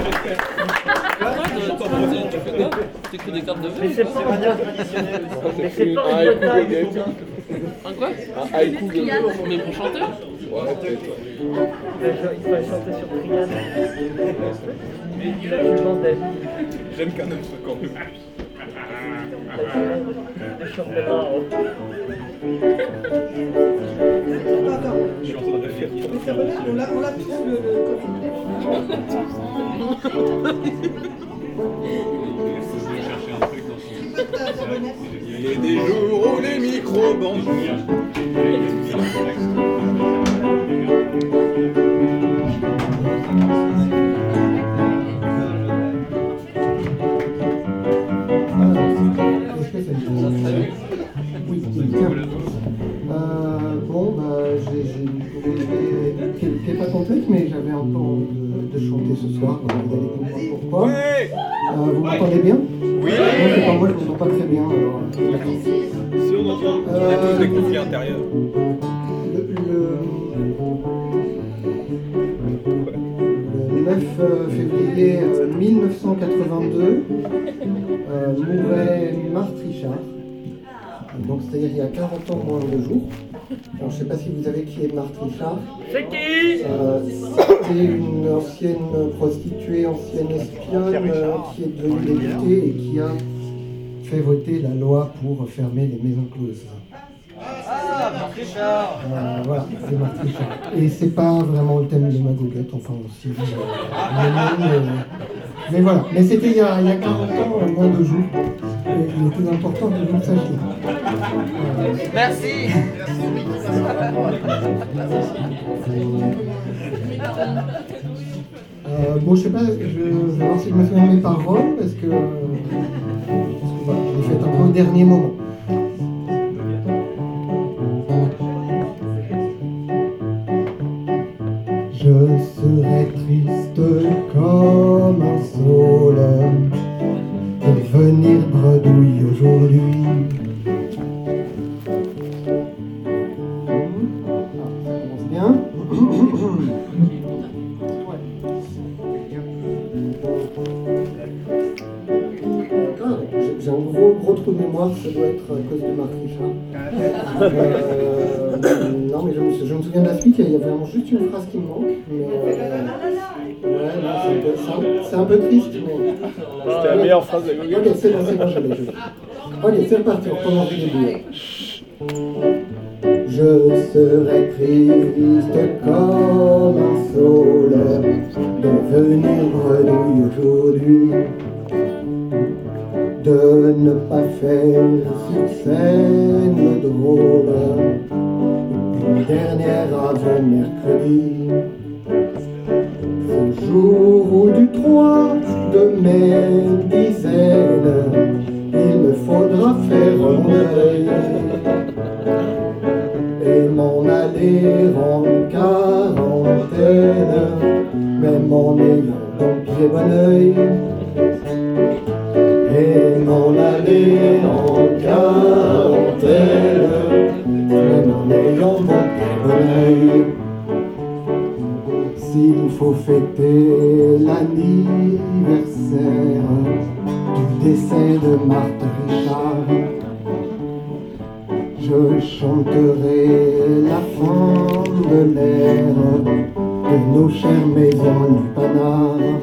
Tu fais quoi? T'écris des cartes de vœux? Mais c'est pas un traditionnel. Mais c'est pas une bataille. Un quoi? Un haïku de vœux. Mais pour chanter? Ouais, peut-être. Il fallait chanter sur Triane. Je demandais. J'aime qu'un homme soit quand même. Je chantais pas. Je suis en train de réfléchir. On l'a tous Il y a des jours où les micro-bandes. Oui, tiens. Bon, bah, j'ai une journée qui n'est pas complète, mais j'avais un peu envie de chanter ce soir. Vous allez comprendre pourquoi. Ouais. Vous m'entendez bien? Oui. Non, c'est pas moi, je ne m'entends pas très bien. Alors, d'accord. Si on entend, on a tous des conflits intérieurs. Le 9 février 1982 mourait Marthe Richard. Donc c'est-à-dire il y a 40 ans moins de jours. Alors, je ne sais pas si vous savez qui est Marthe Richard. C'est qui? C'était une ancienne prostituée, ancienne espionne qui est devenue députée et qui a fait voter la loi pour fermer les maisons closes. Ah, Marthe Richard. Voilà, c'est Marthe Richard. Et c'est pas vraiment le thème de ma goguette, enfin aussi. Mais voilà, mais c'était il y a 40 ans, moins de jours. Et il était important que vous le sachiez. Merci. Bon, je sais pas, je vais voir si je me souviens de mes paroles, parce que voilà, je l'ai fait un peu au dernier moment. Je serai triste comme un saule de venir bredouille aujourd'hui. Ça commence bien. J'ai un gros trou de mémoire, ça doit être à cause de Marthe Richard. Non, mais je me souviens de la suite, il y a vraiment juste une phrase qui me manque. Mais, ouais, c'est un peu triste, mais... C'était la meilleure phrase de la Ok, c'est bon, je l'ai. Ok, c'est reparti, on recommence du début. Je serai triste comme un saule de venir bredouille aujourd'hui, de ne pas faire sur scène le drôle une dernière avant mercredi. Ce jour où du 3 de mai dizaine, il me faudra faire un deuil et m'en aller en quarantaine, même en ayant donc pied bon oeil. Et m'en aller en quarantaine, même en ayant donc pied bon oeil. S'il faut fêter l'anniversaire du décès de Marthe Richard, je chanterai la fin de l'ère de nos chères maisons lupanards,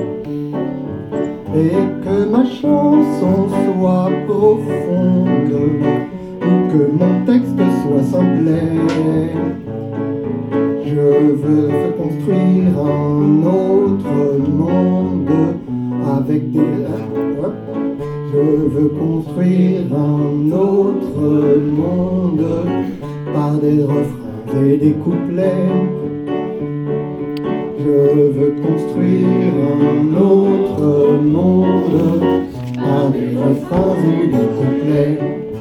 et que ma chanson soit profonde ou que mon texte soit simplet. Je veux construire un autre monde avec des... Je veux construire un autre monde par des refrains et des couplets. Je veux construire un autre monde par des refrains et des couplets.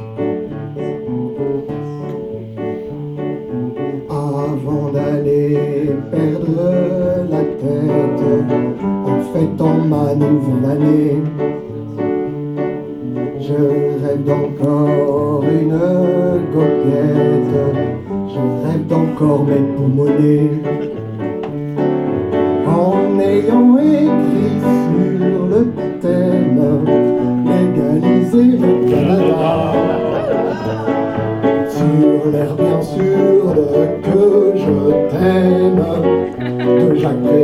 Avant d'aller perdre la tête en fêtant ma nouvelle année, je rêve d'encore une goguette, je rêve d'encore mes poumonnets, en ayant écrit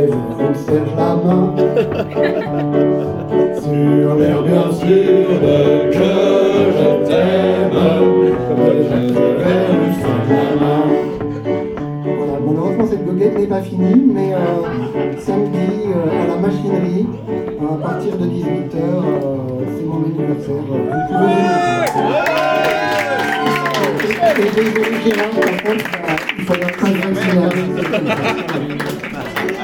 on se serre la main. Sur l'air bien sûr de que je t'aime, je lui serre la main. Voilà, bon, heureusement cette goguette n'est pas finie, mais samedi à la machinerie, à partir de 18h, c'est mon anniversaire. Vous pouvez venir. Et désolé Gérard, par contre, il faudra pas le vacciner.